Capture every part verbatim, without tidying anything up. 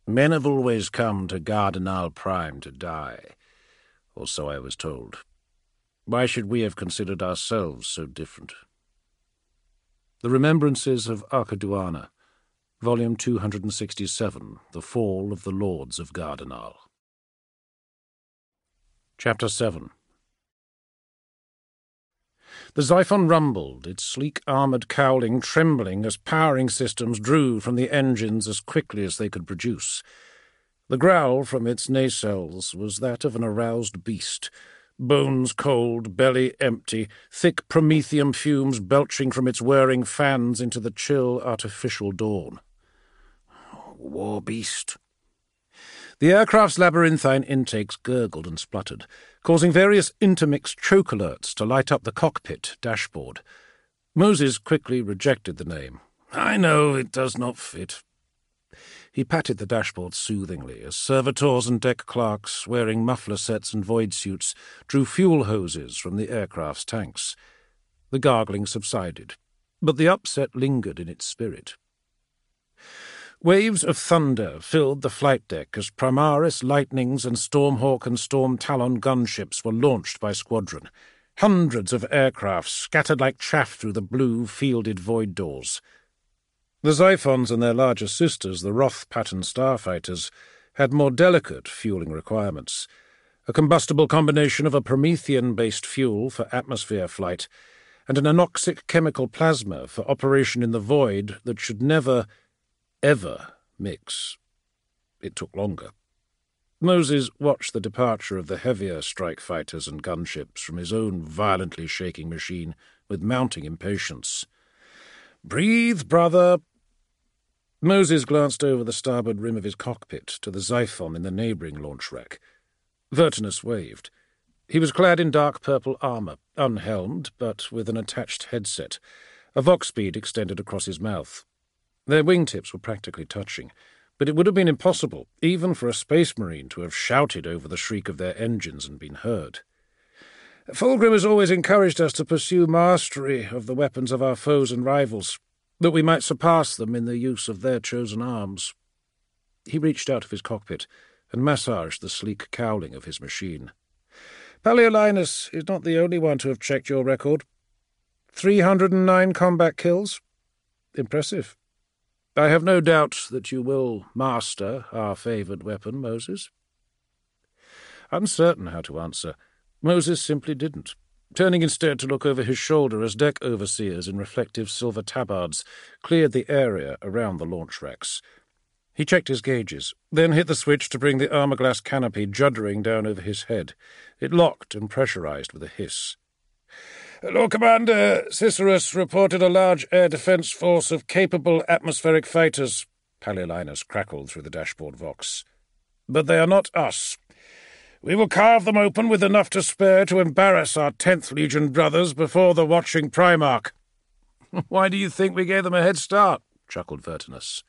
Men have always come to Gardenal Prime to die, or so I was told. Why should we have considered ourselves so different? The Remembrances of Arcaduana, Volume two hundred sixty-seven, The Fall of the Lords of Gardenal. Chapter seven. The Xiphon rumbled, its sleek armoured cowling trembling as powering systems drew from the engines as quickly as they could produce. The growl from its nacelles was that of an aroused beast, bones cold, belly empty, thick promethium fumes belching from its whirring fans into the chill artificial dawn. War beast. The aircraft's labyrinthine intakes gurgled and spluttered, causing various intermixed choke alerts to light up the cockpit dashboard. Moses quickly rejected the name. I know it does not fit. He patted the dashboard soothingly as servitors and deck clerks, wearing muffler sets and void suits, drew fuel hoses from the aircraft's tanks. The gargling subsided, but the upset lingered in its spirit. Waves of thunder filled the flight deck as Primaris, Lightnings, and Stormhawk and Storm Talon gunships were launched by squadron. Hundreds of aircraft scattered like chaff through the blue, fielded void doors. The Xiphons and their larger sisters, the Roth-pattern starfighters, had more delicate fueling requirements. A combustible combination of a Promethean-based fuel for atmosphere flight and an anoxic chemical plasma for operation in the void that should never, ever mix. It took longer. Moses watched the departure of the heavier strike fighters and gunships from his own violently shaking machine with mounting impatience. "Breathe, brother." Moses glanced over the starboard rim of his cockpit to the Xiphon in the neighbouring launch rack. Vertinus waved. He was clad in dark purple armour, unhelmed, but with an attached headset. A vox bead extended across his mouth. Their wingtips were practically touching, but it would have been impossible, even for a space marine, to have shouted over the shriek of their engines and been heard. "Fulgrim has always encouraged us to pursue mastery of the weapons of our foes and rivals, that we might surpass them in the use of their chosen arms." He reached out of his cockpit and massaged the sleek cowling of his machine. "Paliolinus is not the only one to have checked your record. Three hundred and nine combat kills. Impressive. I have no doubt that you will master our favoured weapon, Moses." Uncertain how to answer, Moses simply didn't, turning instead to look over his shoulder as deck overseers in reflective silver tabards cleared the area around the launch racks. He checked his gauges, then hit the switch to bring the armour-glass canopy juddering down over his head. It locked and pressurized with a hiss. "Lord Commander, Cicerus reported a large air defence force of capable atmospheric fighters," Paliolinus crackled through the dashboard vox. "But they are not us. We will carve them open with enough to spare to embarrass our tenth Legion brothers before the watching Primarch." "Why do you think we gave them a head start?" chuckled Vertinus.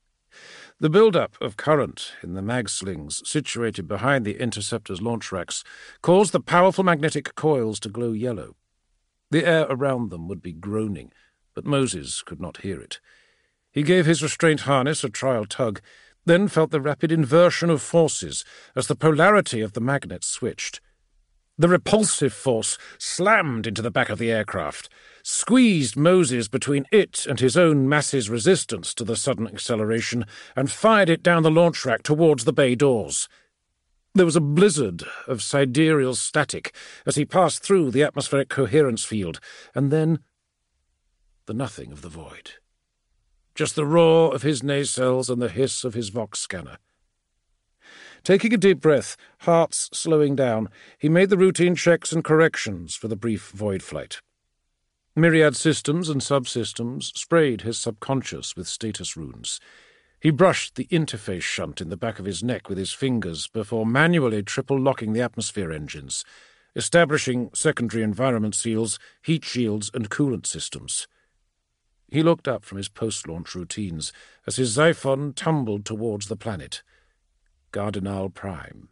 The build-up of current in the mag-slings situated behind the Interceptor's launch racks caused the powerful magnetic coils to glow yellow. The air around them would be groaning, but Moses could not hear it. He gave his restraint harness a trial tug, then felt the rapid inversion of forces as the polarity of the magnet switched. The repulsive force slammed into the back of the aircraft, squeezed Moses between it and his own mass's resistance to the sudden acceleration, and fired it down the launch rack towards the bay doors. There was a blizzard of sidereal static as he passed through the atmospheric coherence field, and then the nothing of the void. Just the roar of his nacelles and the hiss of his vox scanner. Taking a deep breath, hearts slowing down, he made the routine checks and corrections for the brief void flight. Myriad systems and subsystems sprayed his subconscious with status runes. He brushed the interface shunt in the back of his neck with his fingers before manually triple-locking the atmosphere engines, establishing secondary environment seals, heat shields, and coolant systems. He looked up from his post-launch routines as his Xiphon tumbled towards the planet. Gardenal Prime.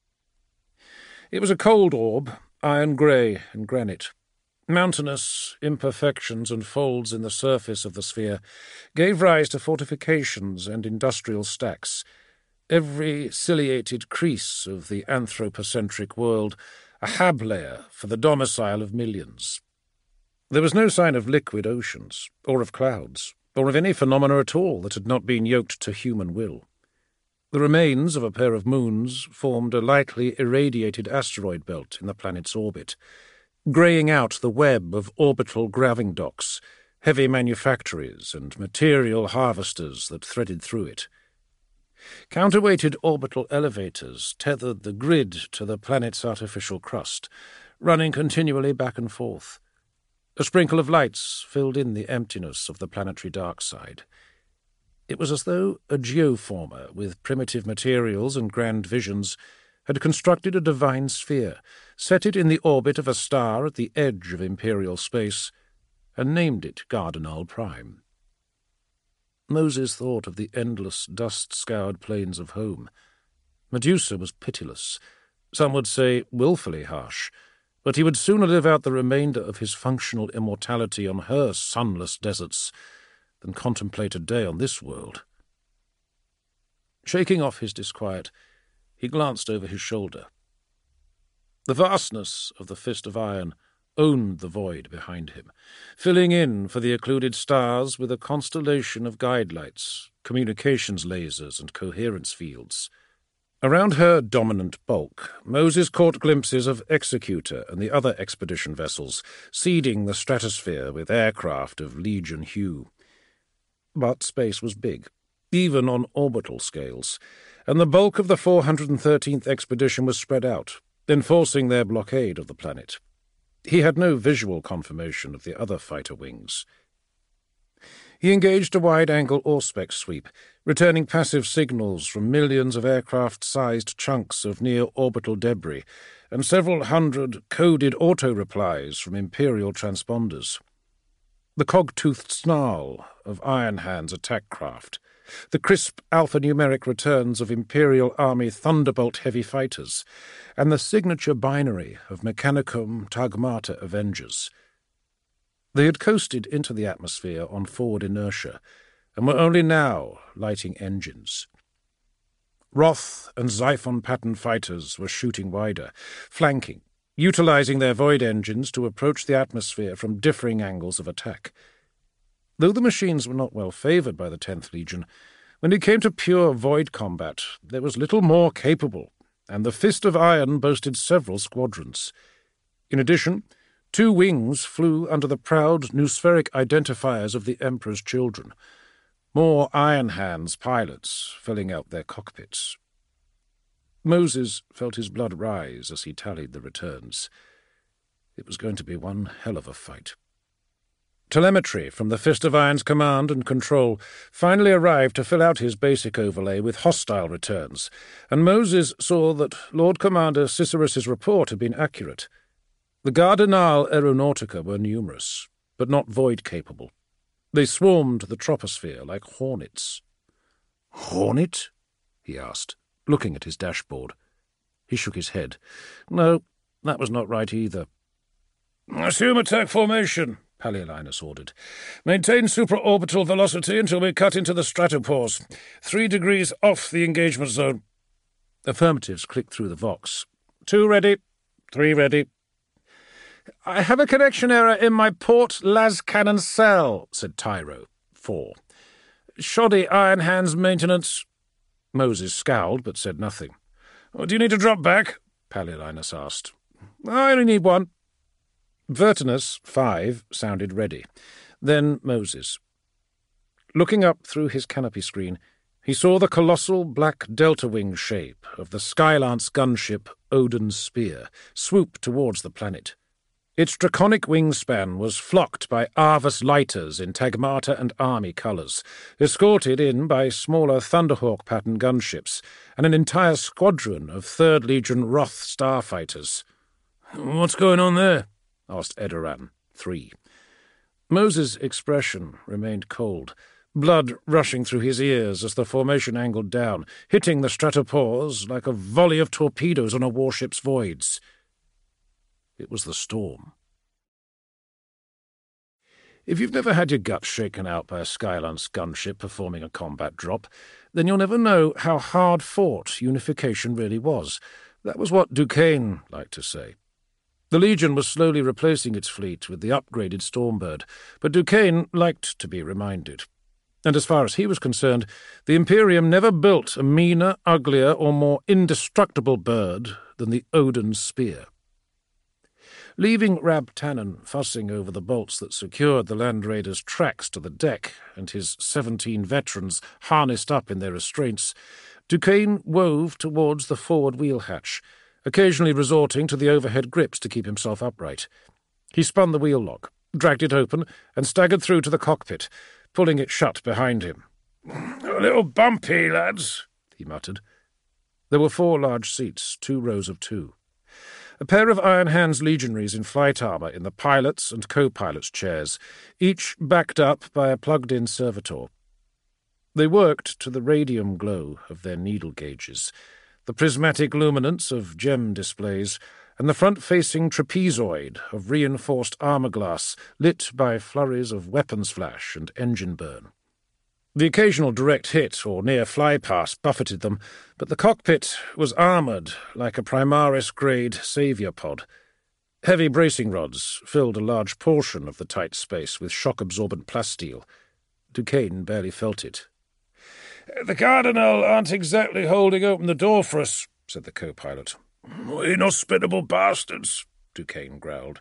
It was a cold orb, iron-grey and granite. Mountainous imperfections and folds in the surface of the sphere gave rise to fortifications and industrial stacks. every ciliated crease of the anthropocentric world a hab layer for the domicile of millions. There was no sign of liquid oceans, or of clouds, or of any phenomena at all that had not been yoked to human will. The remains of a pair of moons formed a lightly irradiated asteroid belt in the planet's orbit, greying out the web of orbital graving docks, heavy manufactories and material harvesters that threaded through it. Counterweighted orbital elevators tethered the grid to the planet's artificial crust, running continually back and forth. A sprinkle of lights filled in the emptiness of the planetary dark side. It was as though a geoformer with primitive materials and grand visions had constructed a divine sphere, set it in the orbit of a star at the edge of imperial space, and named it Gardenal Prime. Moses thought of the endless, dust-scoured plains of home. Medusa was pitiless, some would say willfully harsh, but he would sooner live out the remainder of his functional immortality on her sunless deserts than contemplate a day on this world. Shaking off his disquiet, he glanced over his shoulder. The vastness of the Fist of Iron owned the void behind him, filling in for the occluded stars with a constellation of guide lights, communications lasers, and coherence fields. Around her dominant bulk, Moses caught glimpses of Executor and the other expedition vessels, seeding the stratosphere with aircraft of Legion hue. But space was big, even on orbital scales, and the bulk of the four hundred thirteenth expedition was spread out, enforcing their blockade of the planet. He had no visual confirmation of the other fighter wings. He engaged a wide-angle Auspex sweep, returning passive signals from millions of aircraft-sized chunks of near-orbital debris and several hundred coded auto-replies from Imperial transponders. The cog-toothed snarl of Iron Hand's attack craft, the crisp alphanumeric returns of Imperial Army Thunderbolt heavy fighters, and the signature binary of Mechanicum Tagmata Avengers. They had coasted into the atmosphere on forward inertia, and were only now lighting engines. Roth and Xiphon-pattern fighters were shooting wider, flanking, utilizing their void engines to approach the atmosphere from differing angles of attack. Though the machines were not well favoured by the tenth Legion, when it came to pure void combat, there was little more capable, and the Fist of Iron boasted several squadrons. In addition, two wings flew under the proud noospheric identifiers of the Emperor's children, more Iron Hands pilots filling out their cockpits. Moses felt his blood rise as he tallied the returns. It was going to be one hell of a fight. Telemetry from the Fist of Iron's command and control finally arrived to fill out his basic overlay with hostile returns, and Moses saw that Lord Commander Cicerus's report had been accurate. The Gardenal Aeronautica were numerous, but not void-capable. They swarmed the troposphere like hornets. "Hornet?" he asked, looking at his dashboard. He shook his head. No, that was not right either. "Assume attack formation," Paleolinus ordered. "Maintain supraorbital velocity until we cut into the stratopause. Three degrees off the engagement zone." Affirmatives clicked through the Vox. Two ready. Three ready. "I have a connection error in my port las cannon cell," said Tyro. Four. "Shoddy Iron Hands maintenance." Moses scowled, but said nothing. "Do you need to drop back?" Paleolinus asked. "I only need one." Vertinus, five, sounded ready. Then Moses. Looking up through his canopy screen, he saw the colossal black delta-wing shape of the Skylance gunship Odin's Spear swoop towards the planet. Its draconic wingspan was flocked by Arvus lighters in Tagmata and Army colours, escorted in by smaller Thunderhawk-pattern gunships, and an entire squadron of Third Legion Roth starfighters. "What's going on there?" asked Edoran, three. Moses' expression remained cold, blood rushing through his ears as the formation angled down, hitting the stratopause like a volley of torpedoes on a warship's voids. It was the storm. If you've never had your guts shaken out by a Skylance gunship performing a combat drop, then you'll never know how hard-fought unification really was. That was what Duquesne liked to say. The Legion was slowly replacing its fleet with the upgraded Stormbird, but Duquesne liked to be reminded. And as far as he was concerned, the Imperium never built a meaner, uglier, or more indestructible bird than the Odin Spear. Leaving Rab Tannen fussing over the bolts that secured the Land Raider's tracks to the deck and his seventeen veterans harnessed up in their restraints, Duquesne wove towards the forward wheel hatch, occasionally resorting to the overhead grips to keep himself upright. He spun the wheel lock, dragged it open, and staggered through to the cockpit, pulling it shut behind him. "A little bumpy, lads," he muttered. There were four large seats, two rows of two. A pair of Iron Hands legionaries in flight armour in the pilot's and co-pilot's chairs, each backed up by a plugged-in servitor. They worked to the radium glow of their needle gauges, the prismatic luminance of gem displays, and the front-facing trapezoid of reinforced armour glass lit by flurries of weapons flash and engine burn. The occasional direct hit or near flypast buffeted them, but the cockpit was armoured like a Primaris-grade saviour pod. Heavy bracing rods filled a large portion of the tight space with shock-absorbent plasteel. Duquesne barely felt it. "The Cardinal aren't exactly holding open the door for us," said the co-pilot. "Inhospitable bastards," Duquesne growled.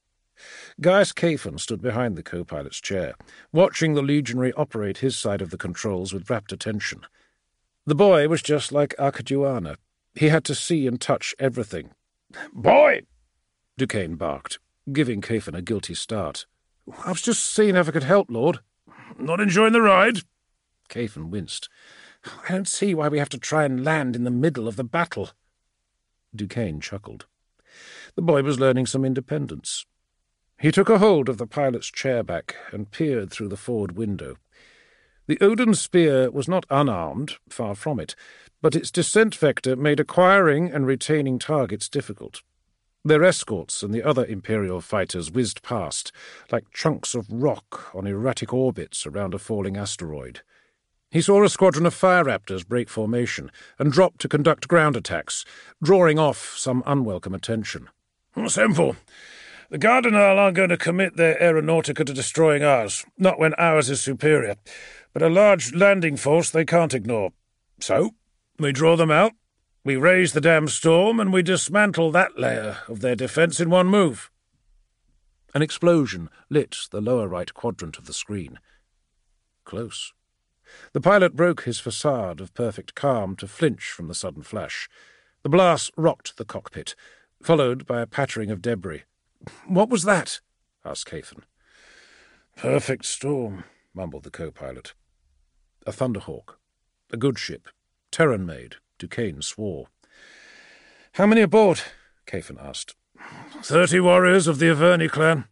Gaius Caphan stood behind the co-pilot's chair, watching the legionary operate his side of the controls with rapt attention. The boy was just like Arcaduana. He had to see and touch everything. "Boy!" Duquesne barked, giving Caphan a guilty start. "I was just seeing if I could help, Lord." "Not enjoying the ride?" Caphan winced. "I don't see why we have to try and land in the middle of the battle." Duquesne chuckled. The boy was learning some independence. He took a hold of the pilot's chair back and peered through the forward window. The Odin Spear was not unarmed, far from it, but its descent vector made acquiring and retaining targets difficult. Their escorts and the other Imperial fighters whizzed past, like chunks of rock on erratic orbits around a falling asteroid. He saw a squadron of fire raptors break formation and drop to conduct ground attacks, drawing off some unwelcome attention. "Simple. The Cardinal aren't going to commit their aeronautica to destroying ours, not when ours is superior, but a large landing force they can't ignore. So, we draw them out, we raise the damn storm, and we dismantle that layer of their defence in one move." An explosion lit the lower right quadrant of the screen. Close. The pilot broke his facade of perfect calm to flinch from the sudden flash. The blast rocked the cockpit, followed by a pattering of debris. "What was that?" asked Caphan. "Perfect storm," mumbled the co-pilot. A Thunderhawk. A good ship. Terran-made, Duquesne swore. "How many aboard?" Caphan asked. Thirty warriors of the Averni clan."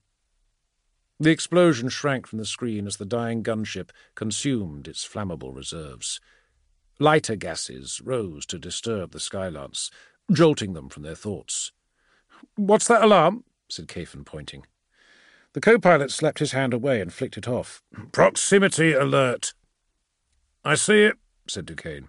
The explosion shrank from the screen as the dying gunship consumed its flammable reserves. Lighter gases rose to disturb the Skylance, jolting them from their thoughts. "What's that alarm?" said Caphan, pointing. The co-pilot slapped his hand away and flicked it off. "Proximity alert." "I see it," said Duquesne.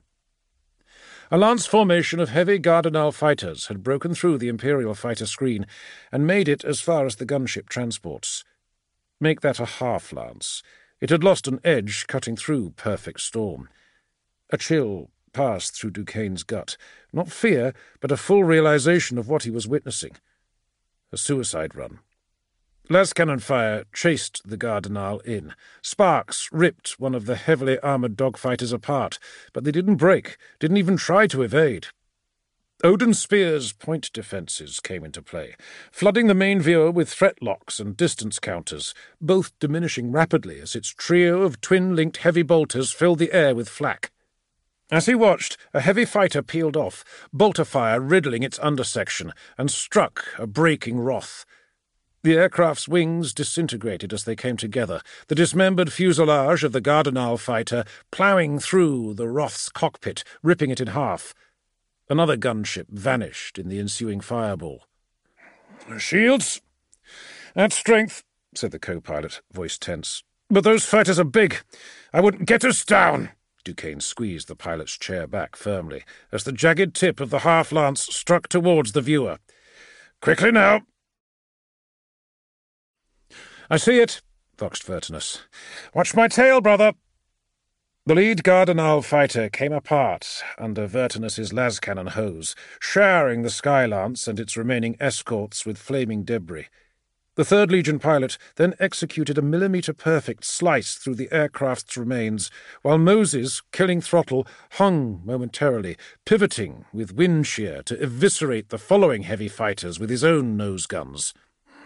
A lance formation of heavy Gardenal fighters had broken through the Imperial fighter screen and made it as far as the gunship transports. Make that a half-lance. It had lost an edge cutting through perfect storm. A chill passed through Duquesne's gut. Not fear, but a full realization of what he was witnessing. A suicide run. Las cannon fire chased the Gardenal in. Sparks ripped one of the heavily armoured dogfighters apart, but they didn't break, didn't even try to evade. Odin Spear's point defences came into play, flooding the main viewer with threat locks and distance counters, both diminishing rapidly as its trio of twin-linked heavy bolters filled the air with flak. As he watched, a heavy fighter peeled off, bolter fire riddling its undersection, and struck a breaking Roth. The aircraft's wings disintegrated as they came together, the dismembered fuselage of the Gardenal fighter ploughing through the Roth's cockpit, ripping it in half. Another gunship vanished in the ensuing fireball. "Shields! At strength!" said the co-pilot, voice tense. "But those fighters are big. I wouldn't get us down." Duquesne squeezed the pilot's chair back firmly as the jagged tip of the half-lance struck towards the viewer. "Quickly now." "I see it," voxed Vertinus. "Watch my tail, brother." The lead Gardenal fighter came apart under Vertinus's lascannon hose, showering the Skylance and its remaining escorts with flaming debris. The Third Legion pilot then executed a millimetre-perfect slice through the aircraft's remains, while Moses, killing throttle, hung momentarily, pivoting with wind shear to eviscerate the following heavy fighters with his own nose guns.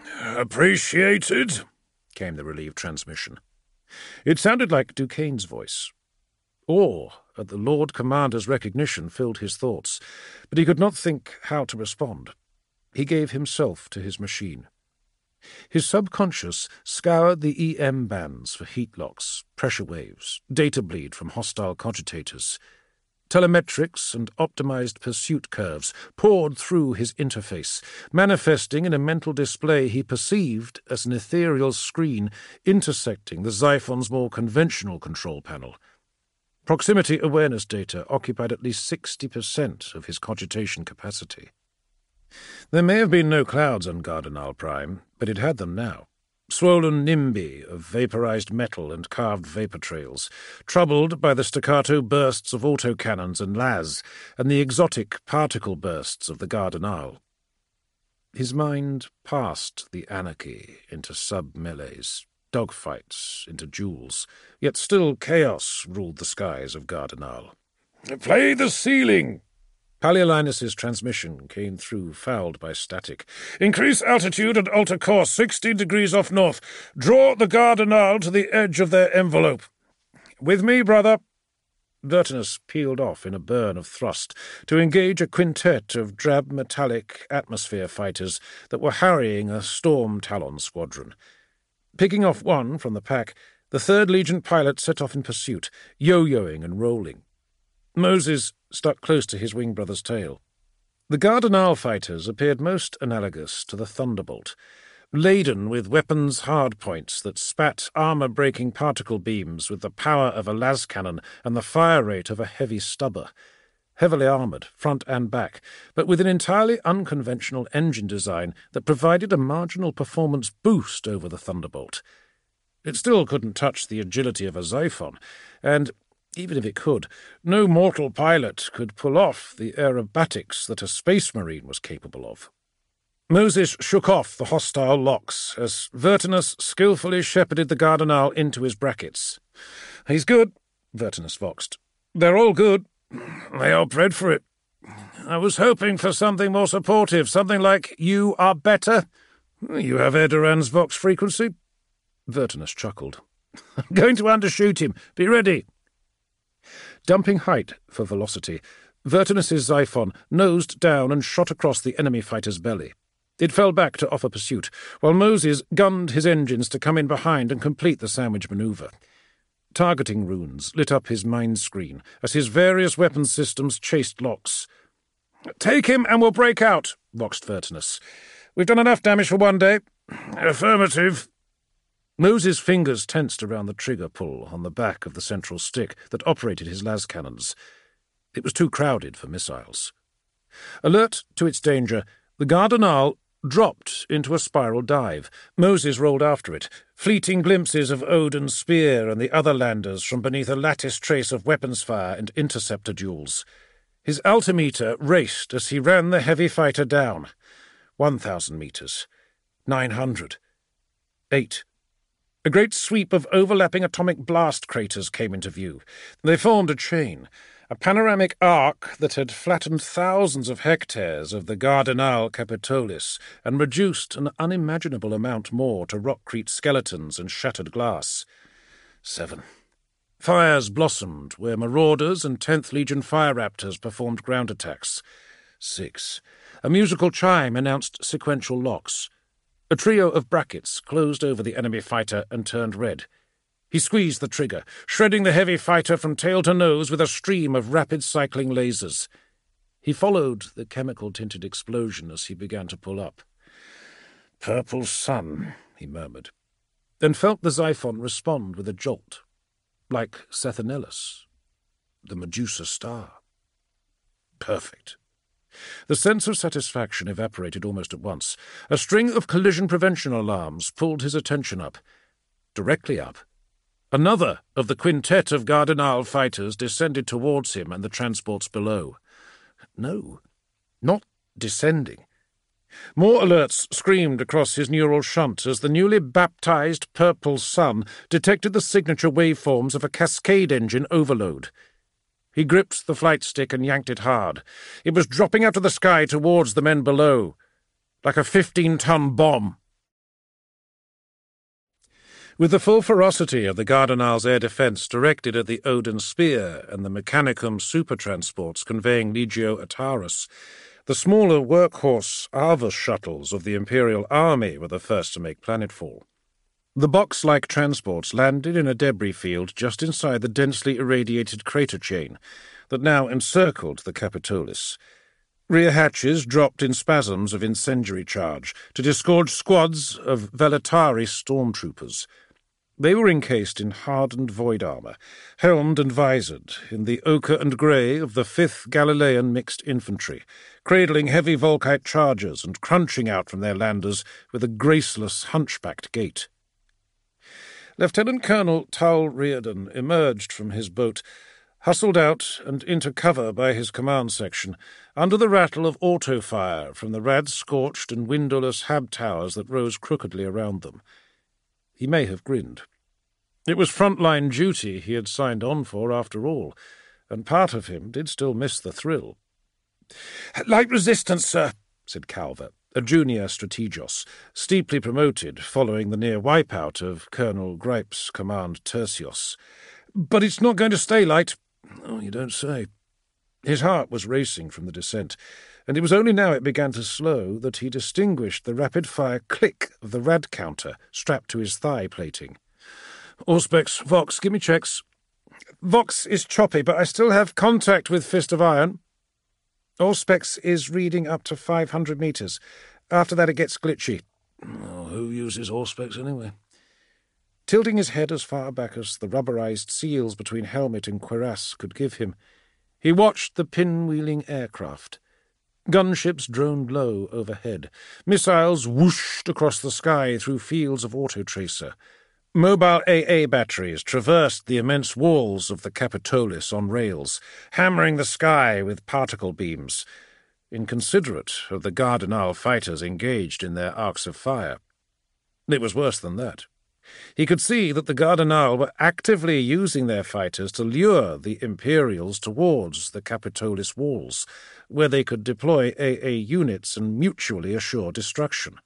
"Appreciated," came the relieved transmission. It sounded like Duquesne's voice. Awe at the Lord Commander's recognition filled his thoughts, but he could not think how to respond. He gave himself to his machine. His subconscious scoured the E M bands for heat locks, pressure waves, data bleed from hostile cogitators. Telemetrics and optimized pursuit curves poured through his interface, manifesting in a mental display he perceived as an ethereal screen intersecting the Xiphon's more conventional control panel. Proximity awareness data occupied at least sixty percent of his cogitation capacity. There may have been no clouds on Gardenal Prime, but it had them now. Swollen nimbi of vaporized metal and carved vapor trails, troubled by the staccato bursts of autocannons and las, and the exotic particle bursts of the Gardenal. His mind passed the anarchy into sub-melees, dogfights into duels, yet still chaos ruled the skies of Gardenal. "Play the ceiling!" Paleolinus's transmission came through, fouled by static. "Increase altitude and alter course sixteen degrees off north. Draw the Gardenal to the edge of their envelope." "With me, brother." Vertinus peeled off in a burn of thrust to engage a quintet of drab metallic atmosphere fighters that were harrying a Storm Talon squadron. Picking off one from the pack, the Third Legion pilot set off in pursuit, yo-yoing and rolling. Moses stuck close to his wing brother's tail. The Gardenal fighters appeared most analogous to the Thunderbolt, laden with weapons hardpoints that spat armour-breaking particle beams with the power of a lascannon and the fire rate of a heavy stubber. Heavily armoured, front and back, but with an entirely unconventional engine design that provided a marginal performance boost over the Thunderbolt. It still couldn't touch the agility of a Xiphon, and even if it could, no mortal pilot could pull off the aerobatics that a space marine was capable of. Moses shook off the hostile locks as Vertinus skillfully shepherded the Gardenal into his brackets. "He's good," Vertinus voxed. "They're all good. They are bred for it. I was hoping for something more supportive, something like 'you are better.' You have Erdoran's vox frequency." Vertinus chuckled. "I'm going to undershoot him. Be ready." Dumping height for velocity, Vertinus's Xiphon nosed down and shot across the enemy fighter's belly. It fell back to offer pursuit, while Moses gunned his engines to come in behind and complete the sandwich manoeuvre. Targeting runes lit up his mind screen as his various weapons systems chased locks. "Take him and we'll break out," voxed Vertinus. "We've done enough damage for one day." "Affirmative." Moses' fingers tensed around the trigger pull on the back of the central stick that operated his lascannons. It was too crowded for missiles. Alert to its danger, the Gardenal dropped into a spiral dive. Moses rolled after it, fleeting glimpses of Odin's spear and the other landers from beneath a lattice trace of weapons fire and interceptor duels. His altimeter raced as he ran the heavy fighter down. One thousand metres. Nine hundred. Eight. A great sweep of overlapping atomic blast craters came into view. They formed a chain, a panoramic arc that had flattened thousands of hectares of the Gardenal Capitolis and reduced an unimaginable amount more to rockcrete skeletons and shattered glass. Seven. Fires blossomed where marauders and tenth Legion fire raptors performed ground attacks. Six. A musical chime announced sequential locks. A trio of brackets closed over the enemy fighter and turned red. He squeezed the trigger, shredding the heavy fighter from tail to nose with a stream of rapid-cycling lasers. He followed the chemical-tinted explosion as he began to pull up. "Purple sun," he murmured. then felt the Xiphon respond with a jolt, like Sethenellus, the Medusa star. Perfect. The sense of satisfaction evaporated almost at once. A string of collision prevention alarms pulled his attention up. Directly up, another of the quintet of Gardenal fighters descended towards him and the transports below. No, not descending. More alerts screamed across his neural shunt as the newly baptized purple sun detected the signature waveforms of a cascade engine overload. He gripped the flight stick and yanked it hard. It was dropping out of the sky towards the men below, like a fifteen-ton bomb. With the full ferocity of the Gardenal's air defence directed at the Odin Spear and the Mechanicum supertransports conveying Legio Atarus, the smaller workhorse Arvus shuttles of the Imperial Army were the first to make planetfall. The box-like transports landed in a debris field just inside the densely irradiated crater chain that now encircled the Capitolis. Rear hatches dropped in spasms of incendiary charge to disgorge squads of Velatari stormtroopers. They were encased in hardened void armour, helmed and visored in the ochre and grey of the fifth Galilean Mixed Infantry, cradling heavy Volkite chargers and crunching out from their landers with a graceless, hunchbacked gait. Lieutenant Colonel Tull Reardon emerged from his boat, hustled out and into cover by his command section, under the rattle of auto-fire from the rad-scorched and windowless hab towers that rose crookedly around them. He may have grinned. It was front-line duty he had signed on for, after all, and part of him did still miss the thrill. "Light resistance, sir," said Calver, a junior strategos, steeply promoted following the near wipeout of Colonel Gripe's command tertios. "But it's not going to stay light." "Oh, you don't say." His heart was racing from the descent, and it was only now it began to slow that he distinguished the rapid-fire click of the rad counter strapped to his thigh plating. "Auspex, Vox, give me checks." "Vox is choppy, but I still have contact with Fist of Iron." "Auspex is reading up to five hundred metres. After that it gets glitchy." Oh, who uses Auspex anyway? Tilting his head as far back as the rubberized seals between helmet and cuirass could give him, he watched the pinwheeling aircraft. Gunships droned low overhead. Missiles whooshed across the sky through fields of autotracer. Mobile A A batteries traversed the immense walls of the Capitolis on rails, hammering the sky with particle beams, inconsiderate of the Gardenal fighters engaged in their arcs of fire. It was worse than that. He could see that the Gardenal were actively using their fighters to lure the Imperials towards the Capitolis walls, where they could deploy A A units and mutually assure destruction.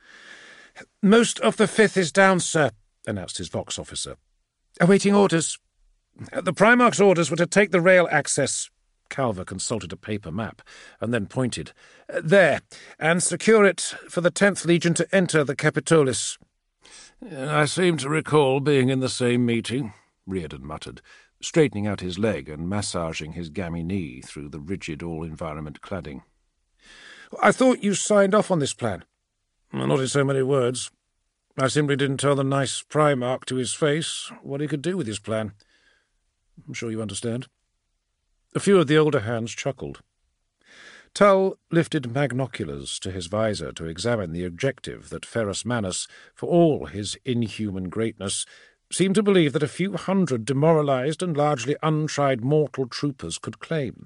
"Most of the Fifth is down, sir," announced his Vox officer. "Awaiting orders." "The Primarch's orders were to take the rail access." Calver consulted a paper map, and then pointed. "There, and secure it for the tenth Legion to enter the Capitolis." "I seem to recall being in the same meeting," Reardon muttered, straightening out his leg and massaging his gammy knee through the rigid all-environment cladding. "I thought you signed off on this plan." "Not in so many words. I simply didn't tell the nice Primarch to his face what he could do with his plan. I'm sure you understand." A few of the older hands chuckled. Tull lifted magnoculars to his visor to examine the objective that Ferrus Manus, for all his inhuman greatness, seemed to believe that a few hundred demoralized and largely untried mortal troopers could claim.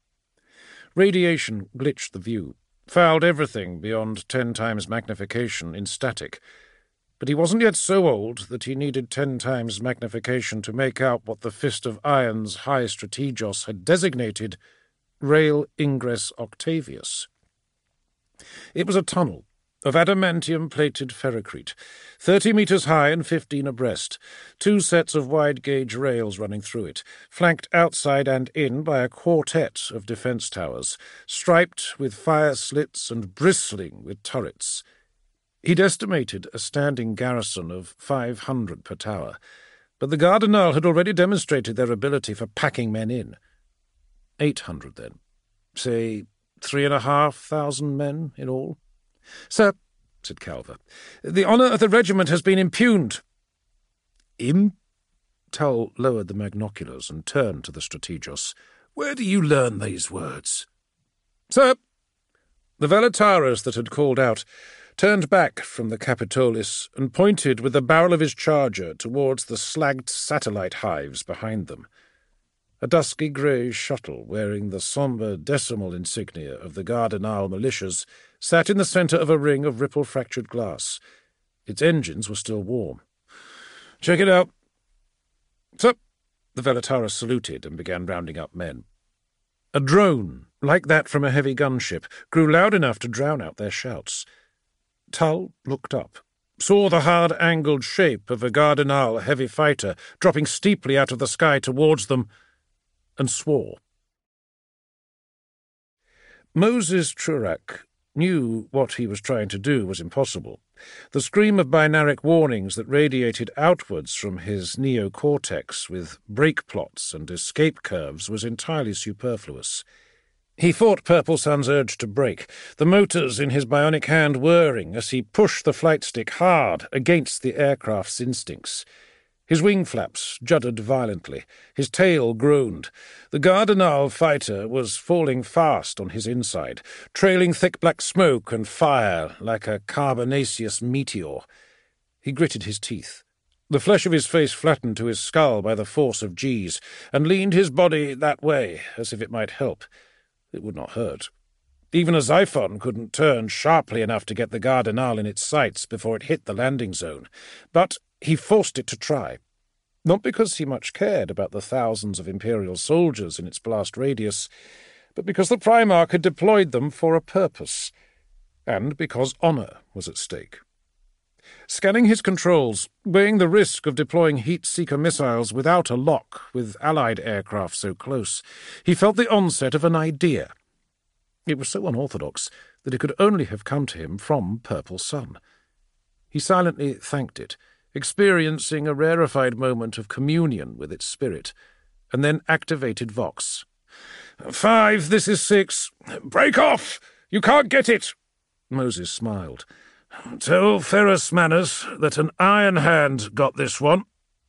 Radiation glitched the view, fouled everything beyond ten times magnification in static, but he wasn't yet so old that he needed ten times magnification to make out what the Fist of Iron's High Strategos had designated Rail Ingress Octavius. It was a tunnel of adamantium-plated ferrocrete, thirty metres high and fifteen abreast, two sets of wide-gauge rails running through it, flanked outside and in by a quartet of defence towers, striped with fire slits and bristling with turrets. He'd estimated a standing garrison of five hundred per tower, but the Gardenal had already demonstrated their ability for packing men in. Eight hundred, then. Say, three and a half thousand men in all. "Sir," said Calver, "the honour of the regiment has been impugned." Him? Tull lowered the magnoculars and turned to the Strategos. Where do you learn these words? Sir! The Veletaris that had called out turned back from the Capitolis and pointed with the barrel of his charger towards the slagged satellite hives behind them. A dusky grey shuttle wearing the sombre decimal insignia of the Gardenal militias sat in the centre of a ring of ripple-fractured glass. Its engines were still warm. "Check it out." "Sir." The Veletaris saluted and began rounding up men. A drone, like that from a heavy gunship, grew loud enough to drown out their shouts. Tull looked up, saw the hard-angled shape of a Gardenal heavy fighter dropping steeply out of the sky towards them, and swore. Moses Trurak knew what he was trying to do was impossible. The scream of binaric warnings that radiated outwards from his neocortex with brake plots and escape curves was entirely superfluous. He fought Purple Sun's urge to brake, the motors in his bionic hand whirring as he pushed the flight stick hard against the aircraft's instincts. His wing flaps juddered violently. His tail groaned. The Gardenal fighter was falling fast on his inside, trailing thick black smoke and fire like a carbonaceous meteor. He gritted his teeth. The flesh of his face flattened to his skull by the force of G's, and leaned his body that way, as if it might help. It would not hurt. Even a Xiphon couldn't turn sharply enough to get the Gardenal in its sights before it hit the landing zone. But he forced it to try. Not because he much cared about the thousands of Imperial soldiers in its blast radius, but because the Primarch had deployed them for a purpose, and because honour was at stake. Scanning his controls, weighing the risk of deploying heat-seeker missiles without a lock with Allied aircraft so close, he felt the onset of an idea. It was so unorthodox that it could only have come to him from Purple Sun. He silently thanked it, experiencing a rarefied moment of communion with its spirit, and then activated Vox. "Five, this is six. Break off! You can't get it!" Moses smiled. "Tell Ferrus Manus that an iron hand got this one."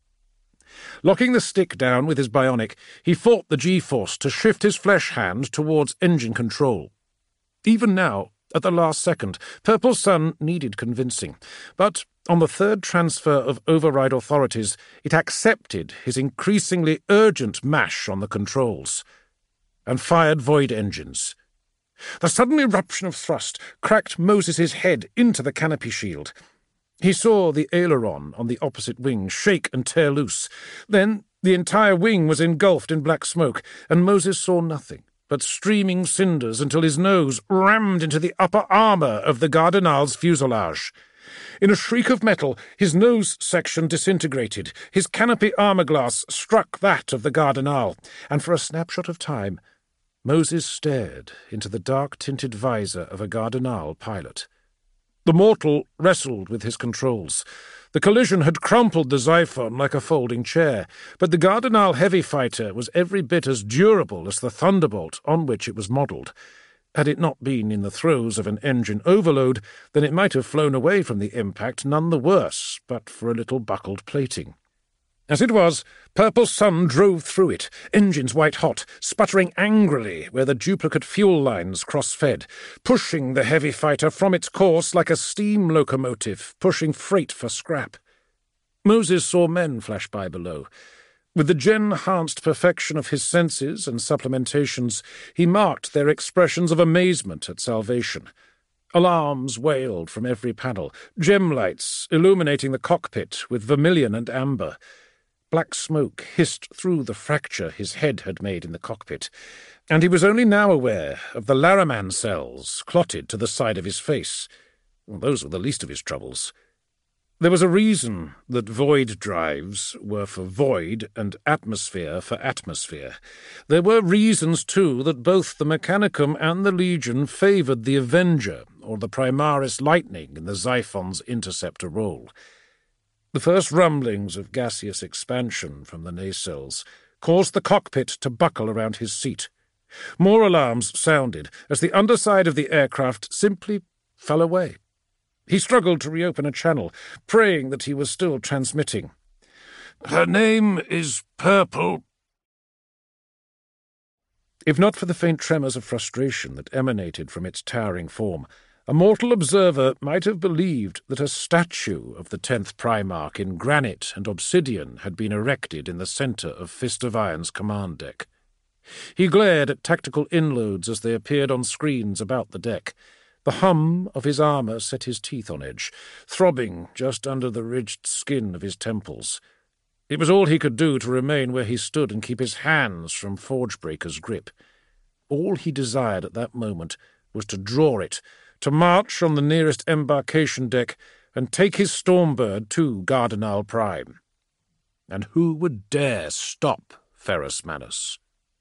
Locking the stick down with his bionic, he fought the G-force to shift his flesh hand towards engine control. Even now, at the last second, Purple Sun needed convincing, but on the third transfer of override authorities, it accepted his increasingly urgent mash on the controls, and fired void engines. The sudden eruption of thrust cracked Moses's head into the canopy shield. He saw the aileron on the opposite wing shake and tear loose. Then the entire wing was engulfed in black smoke, and Moses saw nothing but streaming cinders until his nose rammed into the upper armour of the Gardenal's fuselage. In a shriek of metal, his nose section disintegrated. His canopy armour glass struck that of the Gardenal, and for a snapshot of time, Moses stared into the dark-tinted visor of a Gardenal pilot. The mortal wrestled with his controls. The collision had crumpled the Xiphon like a folding chair, but the Gardenal heavy fighter was every bit as durable as the Thunderbolt on which it was modelled. Had it not been in the throes of an engine overload, then it might have flown away from the impact none the worse, but for a little buckled plating. As it was, Purple Sun drove through it, engines white-hot, sputtering angrily where the duplicate fuel lines cross-fed, pushing the heavy fighter from its course like a steam locomotive, pushing freight for scrap. Moses saw men flash by below. With the gen-enhanced perfection of his senses and supplementations, he marked their expressions of amazement at salvation. Alarms wailed from every panel, gem lights illuminating the cockpit with vermilion and amber. Black smoke hissed through the fracture his head had made in the cockpit, and he was only now aware of the Laraman cells clotted to the side of his face. Well, those were the least of his troubles. There was a reason that void drives were for void and atmosphere for atmosphere. There were reasons, too, that both the Mechanicum and the Legion favoured the Avenger, or the Primaris Lightning, in the Xiphon's interceptor role. The first rumblings of gaseous expansion from the nacelles caused the cockpit to buckle around his seat. More alarms sounded as the underside of the aircraft simply fell away. He struggled to reopen a channel, praying that he was still transmitting. Her name is Purple. If not for the faint tremors of frustration that emanated from its towering form, a mortal observer might have believed that a statue of the tenth Primarch in granite and obsidian had been erected in the centre of Fist of Iron's command deck. He glared at tactical inloads as they appeared on screens about the deck. The hum of his armour set his teeth on edge, throbbing just under the ridged skin of his temples. It was all he could do to remain where he stood and keep his hands from Forgebreaker's grip. All he desired at that moment was to draw it, to march on the nearest embarkation deck and take his Stormbird to Gardenal Prime. And who would dare stop Ferrus Manus?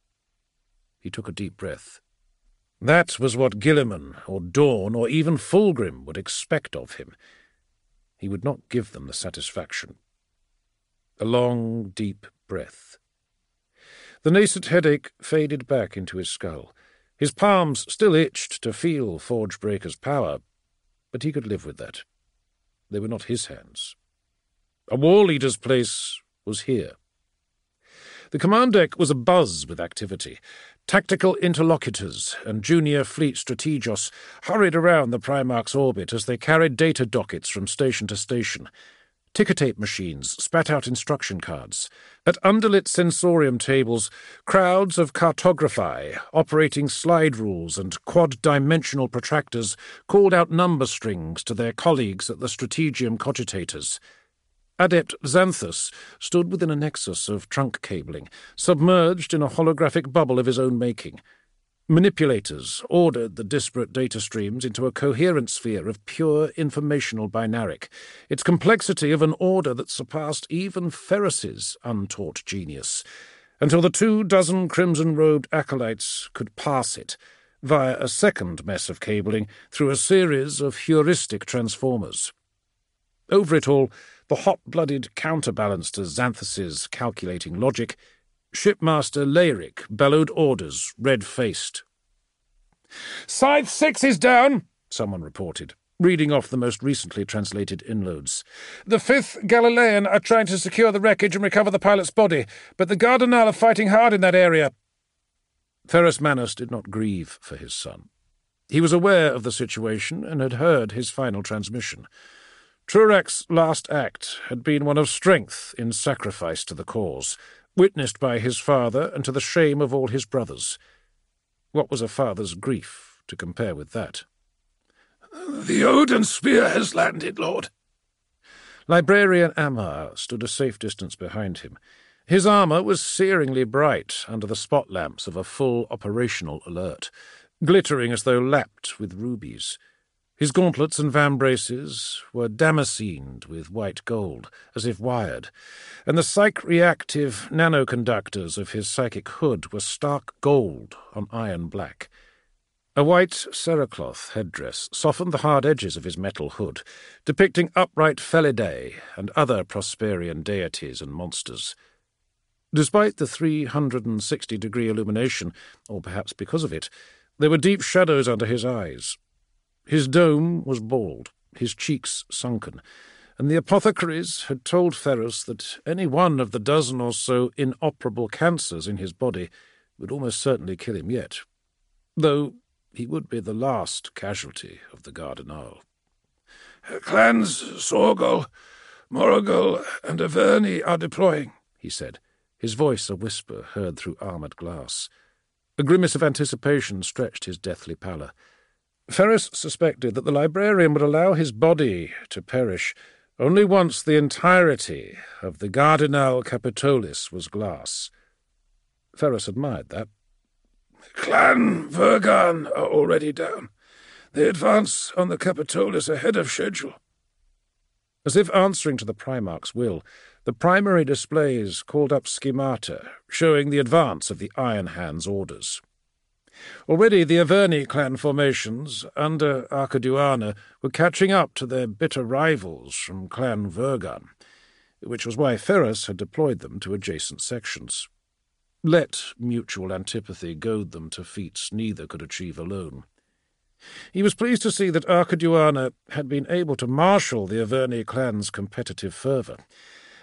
He took a deep breath. That was what Guilliman or Dawn or even Fulgrim would expect of him. He would not give them the satisfaction. A long, deep breath. The nascent headache faded back into his skull. His palms still itched to feel Forgebreaker's power, but he could live with that. They were not his hands. A war leader's place was here. The command deck was abuzz with activity. Tactical interlocutors and junior fleet strategos hurried around the Primarch's orbit as they carried data dockets from station to station. Ticker-tape machines spat out instruction cards. At underlit sensorium tables, crowds of cartographi, operating slide rules and quad-dimensional protractors, called out number strings to their colleagues at the Strategium Cogitators. Adept Xanthus stood within a nexus of trunk cabling, submerged in a holographic bubble of his own making. Manipulators ordered the disparate data streams into a coherent sphere of pure informational binaric, its complexity of an order that surpassed even Ferrus's untaught genius, until the two dozen crimson-robed acolytes could pass it, via a second mess of cabling through a series of heuristic transformers. Over it all, the hot-blooded counterbalance to Xanthus's calculating logic, Shipmaster Leyric bellowed orders, red-faced. "Scythe six is down," someone reported, reading off the most recently translated inloads. "The fifth Galilean are trying to secure the wreckage and recover the pilot's body, but the Gardenal are fighting hard in that area." Ferrus Manus did not grieve for his son. He was aware of the situation and had heard his final transmission. Trurak's last act had been one of strength in sacrifice to the cause, witnessed by his father and to the shame of all his brothers. What was a father's grief to compare with that? "The Odin spear has landed, Lord." Librarian Ammar stood a safe distance behind him. His armour was searingly bright under the spot lamps of a full operational alert, glittering as though lapped with rubies. His gauntlets and vambraces were damascened with white gold, as if wired, and the psych-reactive nanoconductors of his psychic hood were stark gold on iron black. A white cerecloth headdress softened the hard edges of his metal hood, depicting upright Felidae and other Prosperian deities and monsters. Despite the three hundred sixty degree illumination, or perhaps because of it, there were deep shadows under his eyes. His dome was bald, his cheeks sunken, and the apothecaries had told Ferrus that any one of the dozen or so inoperable cancers in his body would almost certainly kill him yet, though he would be the last casualty of the Gardenal. "Clans Sorgol, Moragul, and Averni are deploying," he said, his voice a whisper heard through armoured glass. A grimace of anticipation stretched his deathly pallor. Ferrus suspected that the librarian would allow his body to perish only once the entirety of the Gardenal Capitolis was glass. Ferrus admired that. "Clan Vergan are already down. They advance on the Capitolis ahead of schedule." As if answering to the Primarch's will, the primary displays called up schemata, showing the advance of the Iron Hand's orders. Already the Averni clan formations, under Arcaduana, were catching up to their bitter rivals from Clan Vergan, which was why Ferrus had deployed them to adjacent sections. Let mutual antipathy goad them to feats neither could achieve alone. He was pleased to see that Arcaduana had been able to marshal the Averni clan's competitive fervour,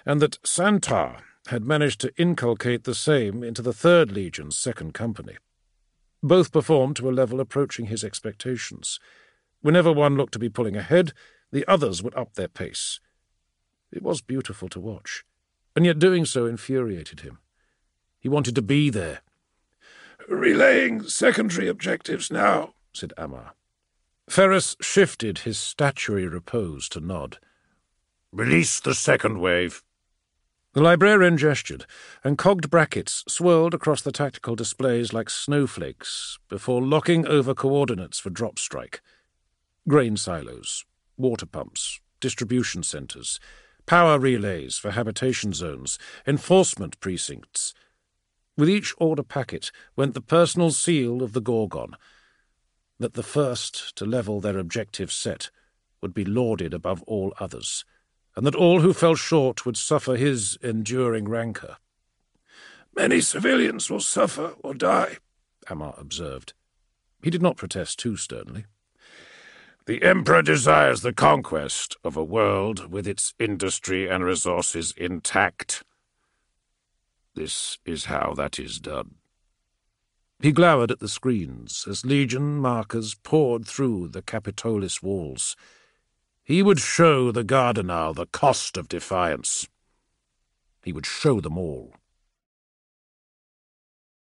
and that Santar had managed to inculcate the same into the Third Legion's second company. Both performed to a level approaching his expectations. Whenever one looked to be pulling ahead, the others would up their pace. It was beautiful to watch, and yet doing so infuriated him. He wanted to be there. "Relaying secondary objectives now," said Ammar. Ferris shifted his statuary repose to nod. "Release the second wave." The librarian gestured, and cogged brackets swirled across the tactical displays like snowflakes before locking over coordinates for drop strike. Grain silos, water pumps, distribution centres, power relays for habitation zones, enforcement precincts. With each order packet went the personal seal of the Gorgon, that the first to level their objective set would be lauded above all others, and that all who fell short would suffer his enduring rancour. "Many civilians will suffer or die," Ammar observed. He did not protest too sternly. "The Emperor desires the conquest of a world with its industry and resources intact. This is how that is done." He glowered at the screens as Legion markers poured through the Capitolis walls. He would show the Gardenal the cost of defiance. He would show them all.